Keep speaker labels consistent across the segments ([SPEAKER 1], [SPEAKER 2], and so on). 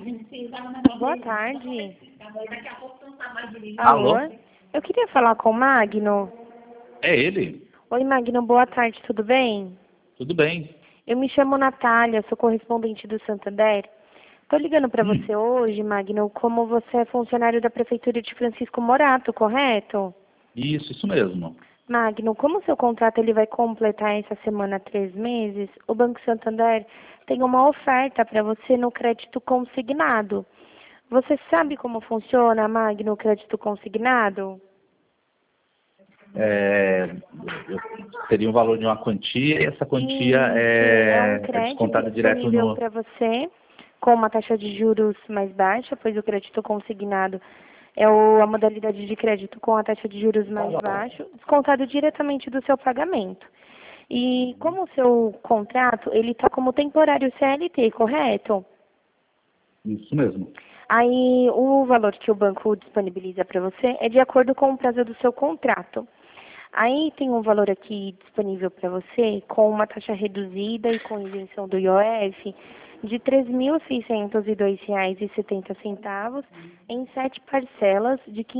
[SPEAKER 1] Boa tarde.
[SPEAKER 2] Alô?
[SPEAKER 1] Alô? Eu queria falar com o Magno.
[SPEAKER 2] É ele?
[SPEAKER 1] Oi, Magno, boa tarde, tudo bem?
[SPEAKER 2] Tudo bem.
[SPEAKER 1] Eu me chamo Natália, sou correspondente do Santander. Estou ligando para você hoje, Magno, como você é funcionário da Prefeitura de Francisco Morato, correto?
[SPEAKER 2] Isso mesmo.
[SPEAKER 1] Magno, como o seu contrato ele vai completar essa semana 3 meses, o Banco Santander tem uma oferta para você no crédito consignado. Você sabe como funciona, Magno, o crédito consignado?
[SPEAKER 2] Seria um valor de uma quantia e essa quantia
[SPEAKER 1] É um
[SPEAKER 2] é
[SPEAKER 1] crédito
[SPEAKER 2] descontada direto
[SPEAKER 1] disponível
[SPEAKER 2] no...
[SPEAKER 1] para você com uma taxa de juros mais baixa, pois o crédito consignado é a modalidade de crédito com a taxa de juros mais baixa, descontado diretamente do seu pagamento. E como o seu contrato, ele está como temporário CLT, correto?
[SPEAKER 2] Isso mesmo.
[SPEAKER 1] Aí o valor que o banco disponibiliza para você é de acordo com o prazo do seu contrato. Aí tem um valor aqui disponível para você com uma taxa reduzida e com isenção do IOF de R$ 3.602,70 em 7 parcelas de R$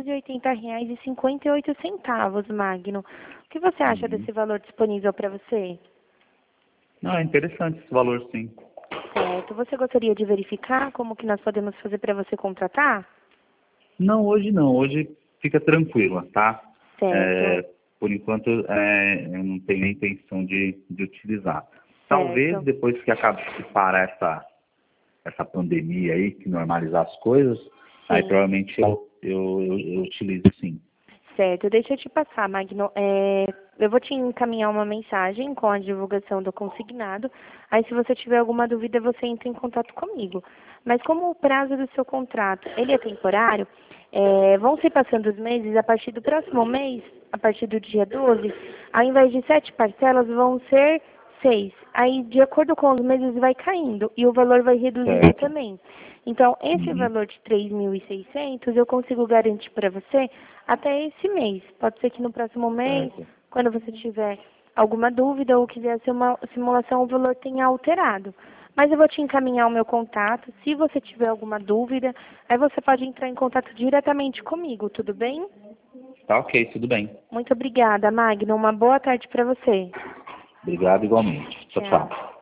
[SPEAKER 1] 580,58, Magno. O que você acha
[SPEAKER 2] Uhum.
[SPEAKER 1] desse valor disponível para você?
[SPEAKER 2] Não, é interessante esse valor, sim.
[SPEAKER 1] Certo. Você gostaria de verificar como que nós podemos fazer para você contratar?
[SPEAKER 2] Não, hoje não. Hoje fica tranquila, tá?
[SPEAKER 1] Certo,
[SPEAKER 2] Por enquanto, eu não tenho a intenção de utilizar. Talvez
[SPEAKER 1] certo.
[SPEAKER 2] depois que parar essa pandemia aí, que normalizar as coisas, aí
[SPEAKER 1] Sim.
[SPEAKER 2] provavelmente eu utilizo sim.
[SPEAKER 1] Certo, deixa eu te passar, Magno. Eu vou te encaminhar uma mensagem com a divulgação do consignado. Aí, se você tiver alguma dúvida, você entra em contato comigo. Mas como o prazo do seu contrato ele é temporário, vão se passando os meses, a partir do próximo mês, a partir do dia 12, ao invés de 7 parcelas, vão ser 6. Aí, de acordo com os meses, vai caindo e o valor vai reduzindo
[SPEAKER 2] Certo.
[SPEAKER 1] também. Então, esse
[SPEAKER 2] Uhum.
[SPEAKER 1] valor de 3.600 eu consigo garantir para você até esse mês. Pode ser que no próximo mês,
[SPEAKER 2] Certo.
[SPEAKER 1] quando você tiver alguma dúvida ou quiser hacer uma simulação, o valor tenha alterado. Mas eu vou te encaminhar o meu contato. Se você tiver alguma dúvida, aí você pode entrar em contato diretamente comigo, tudo bem?
[SPEAKER 2] Tá ok, tudo bem.
[SPEAKER 1] Muito obrigada, Magno. Uma boa tarde para você.
[SPEAKER 2] Obrigado igualmente. Tchau,
[SPEAKER 1] Tchau.
[SPEAKER 2] tchau.